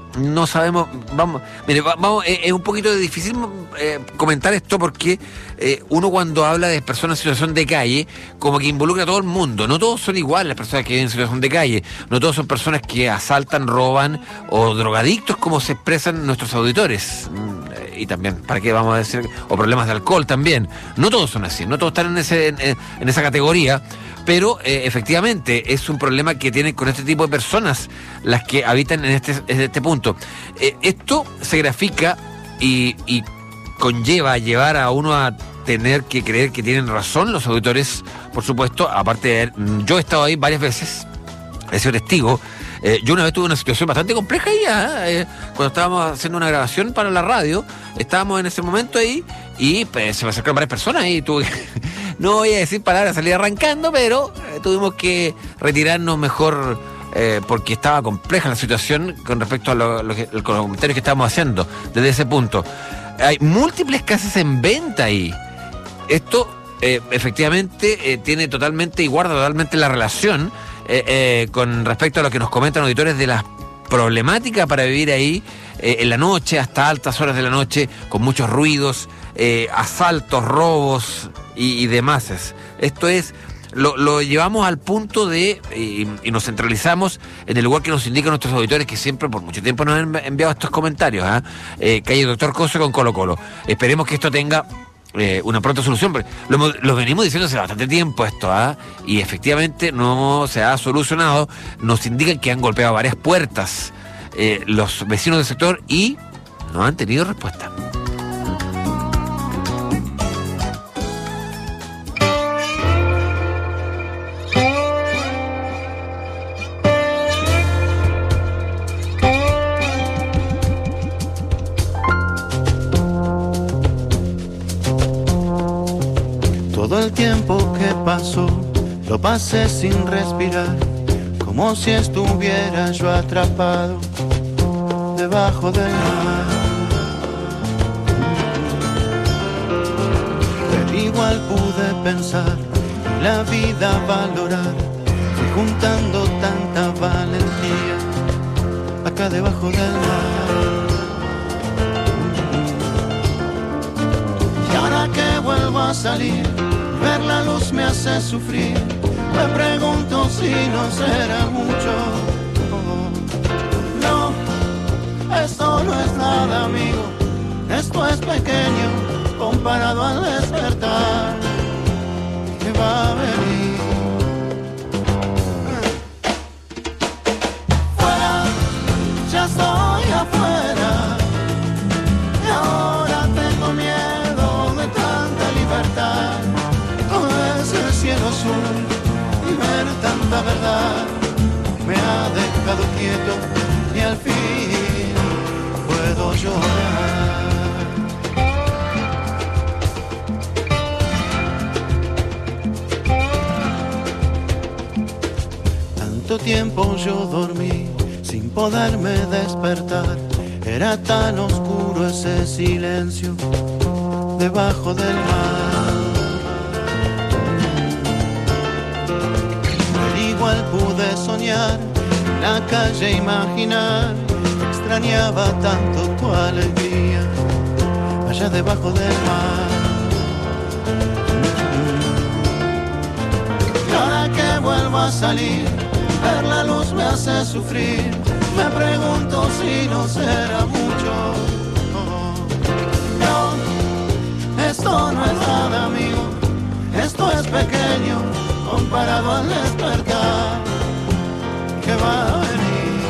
no sabemos, vamos, mire, vamos, es, es un poquito difícil eh, comentar esto porque eh, uno cuando habla de personas en situación de calle, como que involucra a todo el mundo. No todos son iguales las personas que viven en situación de calle, no todos son personas que asaltan, roban o drogadictos como se expresan nuestros auditores. Y también, ¿para qué vamos a decir? O problemas de alcohol también. No todos son así, no todos están en, ese, en, en esa categoría, pero eh, efectivamente es un problema que tienen con este tipo de personas las que habitan en este, en este punto. Eh, esto se grafica y, y conlleva a llevar a uno a tener que creer que tienen razón los auditores, por supuesto. Aparte de, yo he estado ahí varias veces, he sido testigo. Eh, yo una vez tuve una situación bastante compleja ahí, ¿eh? Eh, cuando estábamos haciendo una grabación para la radio, estábamos en ese momento ahí y pues, se me acercaron varias personas y tuve que, no voy a decir palabras, salir arrancando, pero eh, tuvimos que retirarnos mejor eh, porque estaba compleja la situación con respecto a lo, lo que, los comentarios que estábamos haciendo desde ese punto. Hay múltiples casas en venta ahí. Esto eh, efectivamente eh, tiene totalmente y guarda totalmente la relación Eh, eh, con respecto a lo que nos comentan auditores de la problemática para vivir ahí eh, en la noche, hasta altas horas de la noche, con muchos ruidos, eh, asaltos, robos y, y demás. Esto es, lo, lo llevamos al punto de, y, y nos centralizamos en el lugar que nos indican nuestros auditores, que siempre por mucho tiempo nos han enviado estos comentarios, ¿eh? Eh, calle Doctor Coso con Colo Colo. Esperemos que esto tenga Eh, una pronta solución, pero lo, lo venimos diciendo hace bastante tiempo esto, ¿ah? ¿eh? Y efectivamente no se ha solucionado. Nos indican que han golpeado varias puertas eh, los vecinos del sector y no han tenido respuesta. Todo el tiempo que pasó, lo pasé sin respirar, como si estuviera yo atrapado debajo del mar. Pero igual pude pensar, la vida valorar, y juntando tanta valentía acá debajo del mar. Y ahora que vuelvo a salir, ver la luz me hace sufrir. Me pregunto si no será mucho. Oh, no, esto no es nada, amigo. Esto es pequeño comparado al despertar que va a venir. Fuera, ya estoy afuera. Y ahora tengo miedo de tanta libertad. Cielo azul y ver tanta verdad me ha dejado quieto y al fin puedo llorar. Tanto tiempo yo dormí sin poderme despertar, era tan oscuro ese silencio debajo del mar. Igual pude soñar, la calle imaginar, extrañaba tanto tu alegría, allá debajo del mar. Y ahora que vuelvo a salir, ver la luz me hace sufrir, me pregunto si no será mucho. Oh, no, esto no es nada, amigo, esto es pequeño comparado al despertar que va a venir.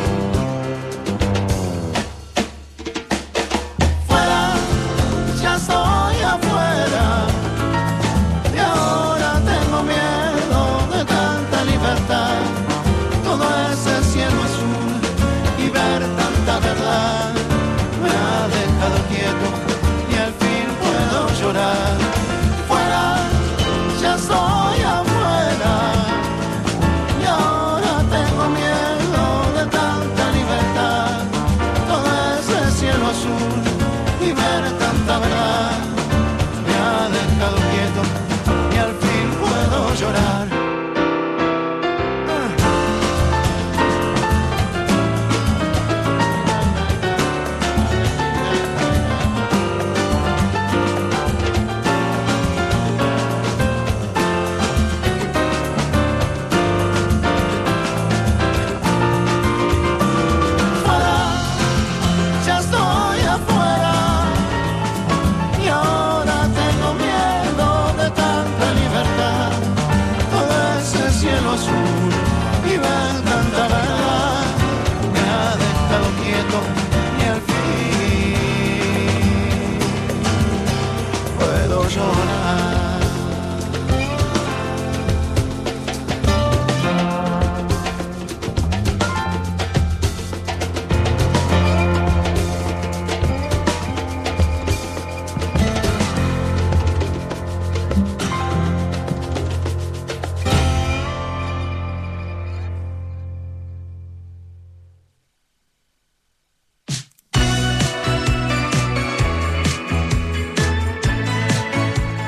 Fuera, ya estoy afuera, y ahora tengo miedo de tanta libertad. Todo ese cielo azul y ver tanta verdad me ha dejado quieto y al fin puedo llorar. Fuera, ya estoy afuera. Y ver tanta verdad me ha dejado quieto y al fin puedo llorar.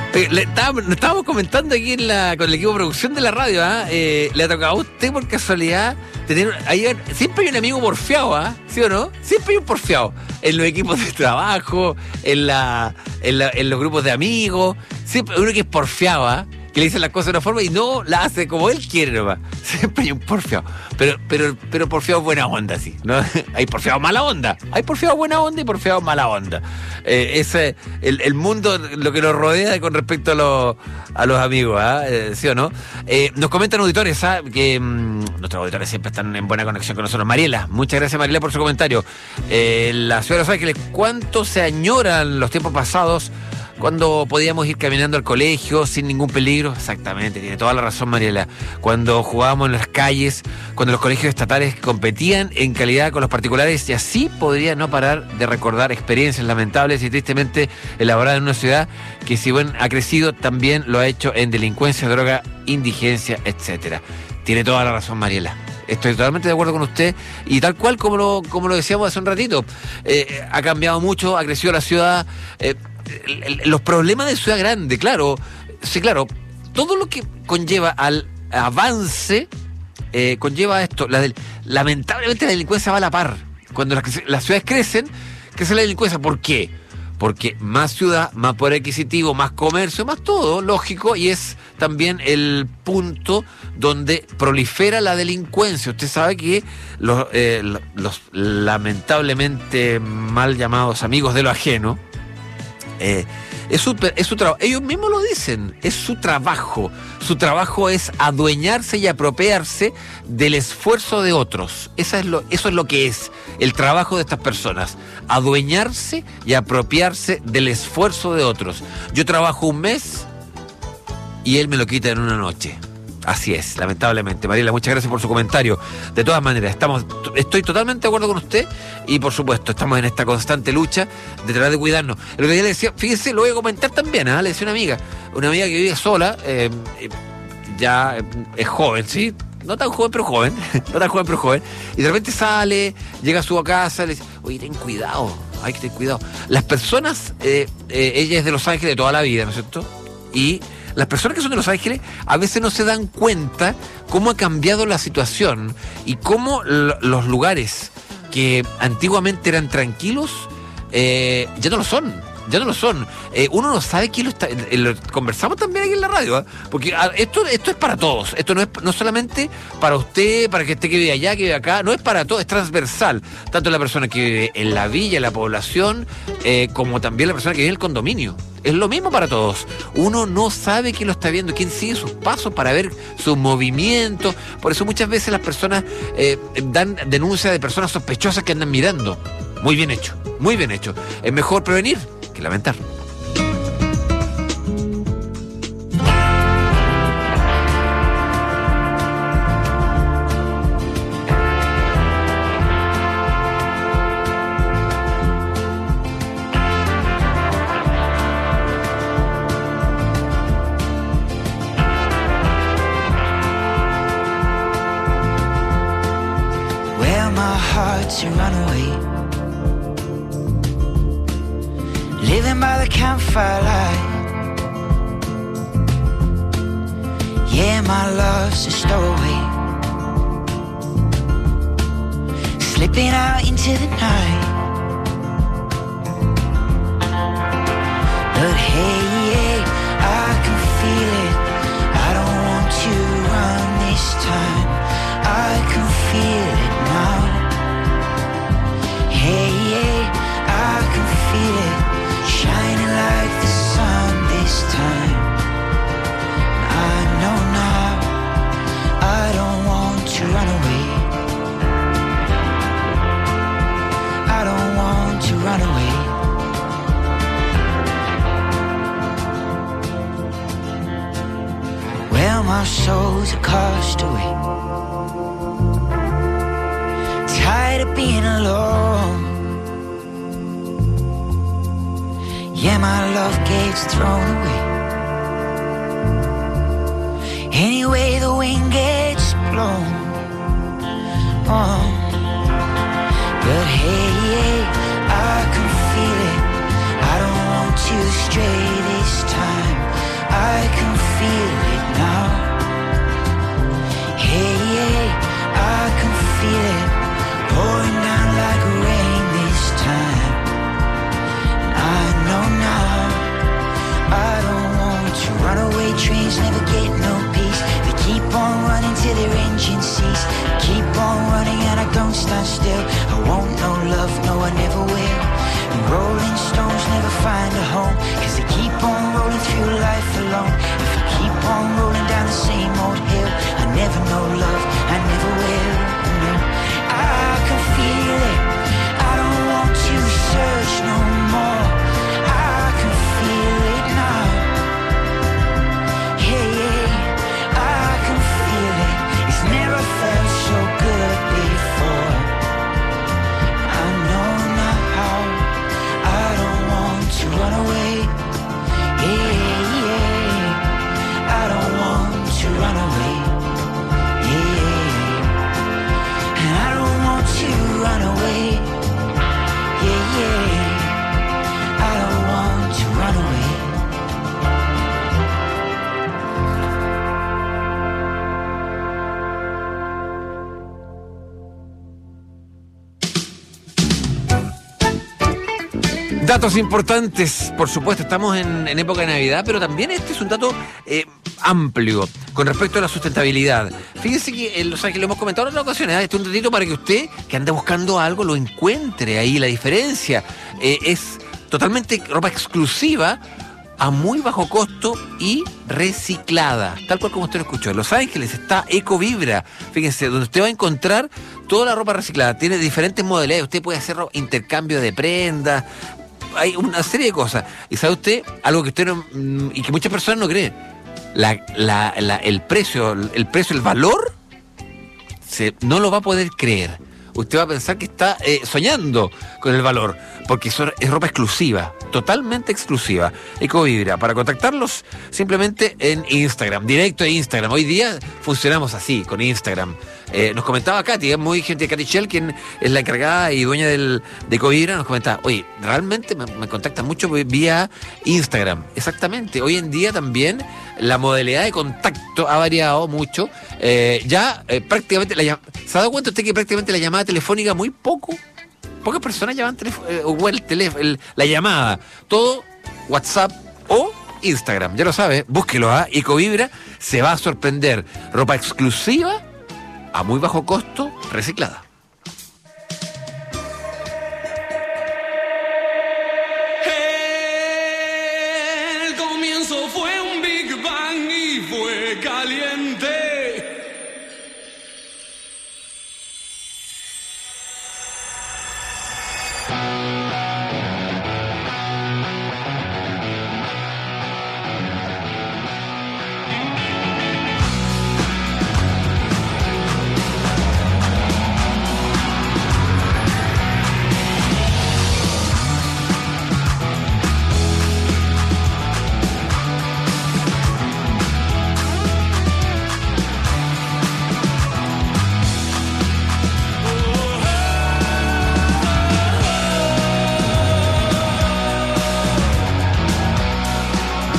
Eh, le estábamos, le estábamos comentando aquí en la, con el equipo de producción de la radio, ¿ah? eh, le ha tocado a usted por casualidad tener. Hay, siempre hay un amigo porfiado, ¿ah? ¿Sí o no? Siempre hay un porfiado. En los equipos de trabajo, en, la, en, la, en los grupos de amigos. Siempre uno que es porfiado, ¿ah? Que le dicen las cosas de una forma y no la hace como él quiere nomás. Siempre hay un porfiado. Pero, pero, pero porfiado buena onda, sí, ¿no? Hay porfiado mala onda. Hay porfiado buena onda y porfiado mala onda. Eh, ese, el, el mundo, lo que nos rodea con respecto a, lo, a los amigos, ¿ah? Eh, ¿sí o no? Eh, nos comentan auditores, ¿ah? Que mmm, nuestros auditores siempre están en buena conexión con nosotros. Mariela, muchas gracias Mariela por su comentario. Eh, la ciudad de Los Ángeles, ¿cuánto se añoran los tiempos pasados? Cuando podíamos ir caminando al colegio sin ningún peligro. Exactamente, tiene toda la razón Mariela. Cuando jugábamos en las calles, cuando los colegios estatales competían en calidad con los particulares, y así podría no parar de recordar experiencias lamentables y tristemente elaboradas en una ciudad que, si bien ha crecido, también lo ha hecho en delincuencia, droga, indigencia, etcétera. Tiene toda la razón Mariela. Estoy totalmente de acuerdo con usted y tal cual como lo, como lo decíamos hace un ratito, eh, ha cambiado mucho, ha crecido la ciudad, eh, los problemas de ciudad grande, claro, sí, claro, todo lo que conlleva al avance eh, conlleva esto. La del, lamentablemente la delincuencia va a la par. Cuando las, las ciudades crecen, crece la delincuencia. ¿Por qué? Porque más ciudad, más poder adquisitivo, más comercio, más todo, lógico, y es también el punto donde prolifera la delincuencia. Usted sabe que los, eh, los lamentablemente mal llamados amigos de lo ajeno, eh, es su, es su trabajo. Ellos mismos lo dicen, es su trabajo. Su trabajo es adueñarse y apropiarse del esfuerzo de otros. Esa es lo, eso es lo que es el trabajo de estas personas. Adueñarse y apropiarse del esfuerzo de otros. Yo trabajo un mes y él me lo quita en una noche. Así es, lamentablemente. Mariela, muchas gracias por su comentario. De todas maneras, estamos, estoy totalmente de acuerdo con usted y, por supuesto, estamos en esta constante lucha de tratar de cuidarnos. El otro día le decía, fíjese, lo voy a comentar también, ¿eh? Le decía una amiga, una amiga que vive sola, eh, ya es joven, ¿sí? No tan joven, pero joven. No tan joven, pero joven. Y de repente sale, llega a su casa, le dice, oye, ten cuidado, hay que tener cuidado. Las personas, eh, eh, ella es de Los Ángeles de toda la vida, ¿no es cierto? Y las personas que son de Los Ángeles a veces no se dan cuenta cómo ha cambiado la situación y cómo l- los lugares que antiguamente eran tranquilos eh, ya no lo son. Ya no lo son. Eh, uno no sabe quién lo está. Eh, lo conversamos también aquí en la radio, ¿eh? Porque a, esto, esto es para todos. Esto no es no solamente para usted, para que esté que vive allá, que vive acá. No es para todos, es transversal. Tanto la persona que vive en la villa, en la población, eh, como también la persona que vive en el condominio. Es lo mismo para todos. Uno no sabe quién lo está viendo, quién sigue sus pasos para ver sus movimientos. Por eso muchas veces las personas eh, dan denuncia de personas sospechosas que andan mirando. Muy bien hecho, muy bien hecho. Es mejor prevenir que lamentar. Well, my heart's a runaway, living by the campfire light. Yeah, my love's a stowaway, slipping out into the night. But hey, yeah, I can feel it. I don't want to run this time. I can feel it now. Hey, yeah, I can feel it, shining like the sun this time. I know now, I don't want to run away. I don't want to run away. Well, my soul's a castaway, tired of being alone. Yeah, my love gets thrown away. Anyway, the wind gets blown. Oh. But hey, yeah, I can feel it. I don't want to stray this time. runaway trains never get no peace. They keep on running till their engines cease. Keep on running and I don't stand still. I won't no love, no I never will. And rolling stones never find a home, cause they keep on rolling through life alone. If I keep on rolling down the same old hill, I never know love, I never will. No, I can feel it, I don't want to search no more. I can feel it now. Yeah, yeah, I can feel it. It's never felt so good before. I know now how. I don't want to run away. Yeah, yeah. I don't want to run away. Yeah. And I don't want to run away. Yeah, yeah. I don't want to run away. Datos importantes, por supuesto, estamos en, en época de Navidad, pero también este es un dato eh, amplio con respecto a la sustentabilidad. Fíjense que, eh, o sea, que lo hemos comentado en otras ocasiones, ¿eh? Este es un datito para que usted, que anda buscando algo, lo encuentre ahí. La diferencia eh, es totalmente ropa exclusiva, a muy bajo costo y reciclada, tal cual como usted lo escuchó. En Los Ángeles está Ecovibra, fíjense, donde usted va a encontrar toda la ropa reciclada. Tiene diferentes modalidades, usted puede hacer intercambio de prendas, hay una serie de cosas. Y sabe usted, algo que usted no, y que muchas personas no creen, la, la, la, el precio, el precio, el valor, se, no lo va a poder creer. Usted va a pensar que está eh, soñando con el valor, porque eso es ropa exclusiva, totalmente exclusiva. Ecovibra, para contactarlos simplemente en Instagram, directo de Instagram. Hoy día funcionamos así, con Instagram. Eh, nos comentaba Katy, es muy gente de Katy Shell, quien es la encargada y dueña del, de Ecovibra, nos comentaba, oye, realmente me, me contactan mucho vía Instagram. Exactamente, hoy en día también la modalidad de contacto ha variado mucho. Eh, ya eh, prácticamente, la, ¿se ha dado cuenta usted que prácticamente la llamada telefónica muy poco? Pocas personas llaman teléfono, eh, o el teléfono, el, la llamada. Todo WhatsApp o Instagram. Ya lo sabe, búsquelo a Ecovibra, se va a sorprender. Ropa exclusiva, a muy bajo costo, reciclada. El comienzo fue un